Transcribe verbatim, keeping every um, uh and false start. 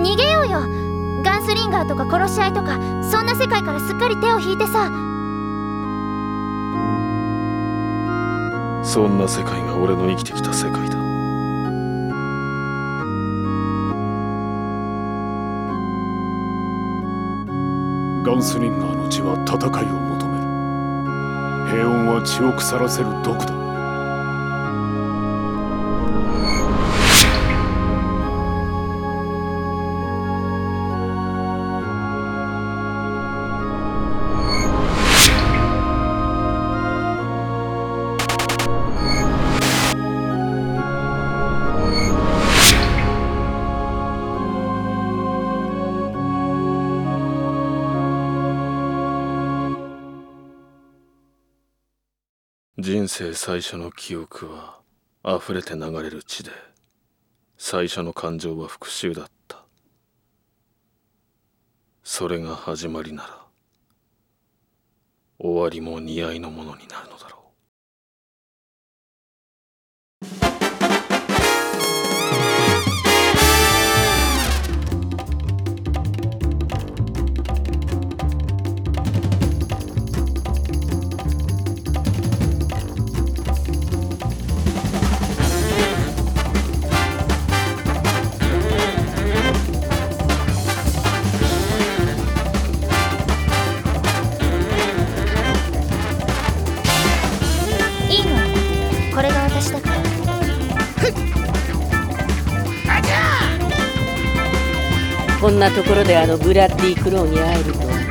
逃げようよ。ガンスリンガーとか殺し合いとか、そんな世界からすっかり手を引いてさ。 そんな世界が俺の生きてきた世界だ。 ガンスリンガーの血は戦いを求める。平穏は血を腐らせる毒だ。 人生最初の記憶は溢れて流れる血で、最初の感情は復讐だった。それが始まりなら終わりも似合いのものになるのだろう。 これが私だから。 こんなところであのブラッディ・クローに会えるとは。